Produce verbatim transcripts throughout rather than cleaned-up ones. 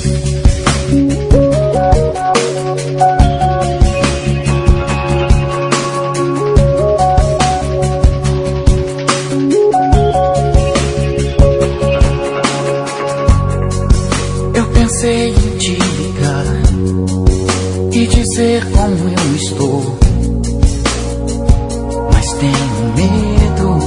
Pensei em te ligar e dizer como eu estou, mas tenho medo.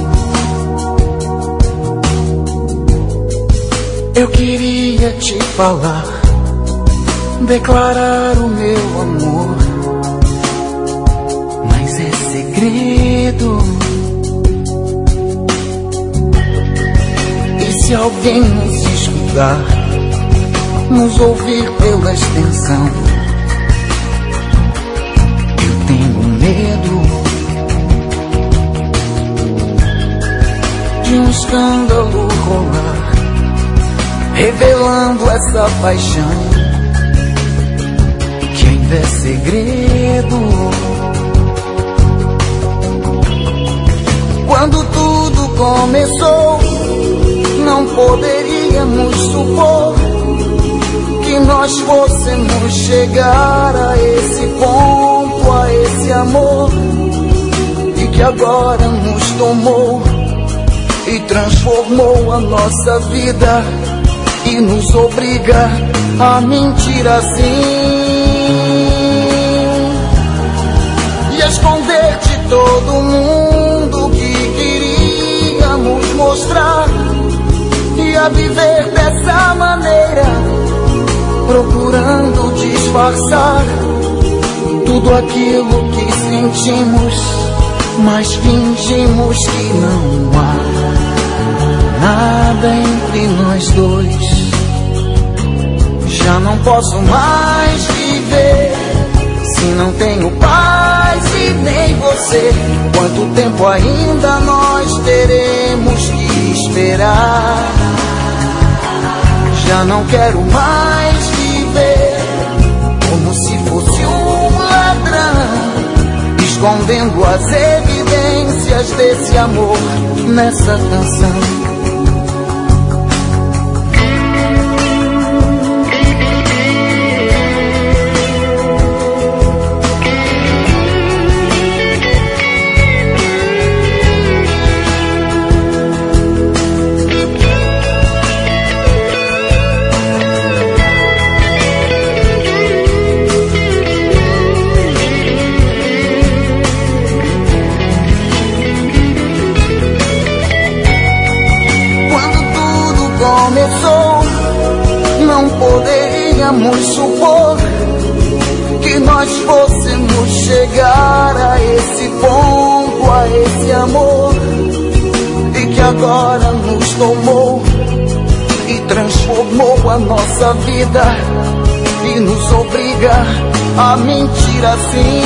Eu queria te falar, declarar o meu amor, mas é segredo. E se alguém nos escutar, nos ouvir pela extensão, eu tenho medo de um escândalo rolar, revelando essa paixão que ainda é segredo. Quando tudo começou, não poderíamos supor que nós fôssemos chegar a esse ponto, a esse amor, e que agora nos tomou e transformou a nossa vida e nos obriga a mentir assim e a esconder de todo mundo que queríamos mostrar e a viver dessa maneira, procurando disfarçar tudo aquilo que sentimos, mas fingimos que não há nada entre nós dois. Já não posso mais viver se não tenho paz e nem você. Quanto tempo ainda nós teremos que esperar? Já não quero mais viver como se fosse um ladrão, escondendo as evidências desse amor nessa canção. Começou, não poderíamos supor que nós fôssemos chegar a esse ponto, a esse amor, e que agora nos tomou e transformou a nossa vida e nos obriga a mentir assim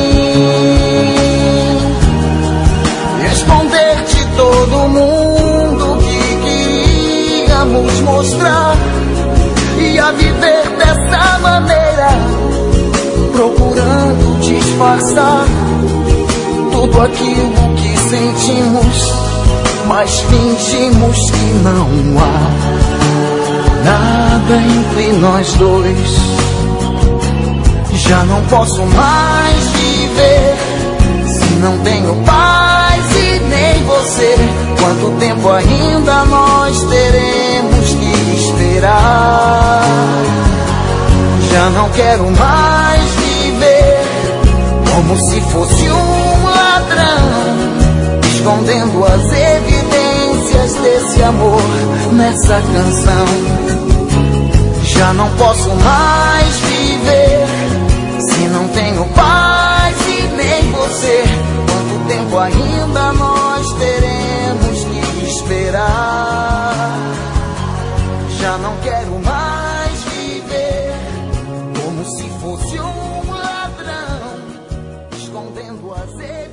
e esconder de todo mundo que queríamos mostrar e a viver dessa maneira, procurando disfarçar tudo aquilo que sentimos, mas fingimos que não há nada entre nós dois. Já não posso mais viver se não tenho paz e nem você. Quanto tempo ainda nós teremos que esperar? Já não quero mais viver como se fosse um ladrão, escondendo as evidências desse amor nessa canção. Já não posso mais viver se não tenho paz e nem você. Quanto tempo ainda nós teremos que esperar? Já não quero mais viver como se fosse um ladrão, escondendo as evidências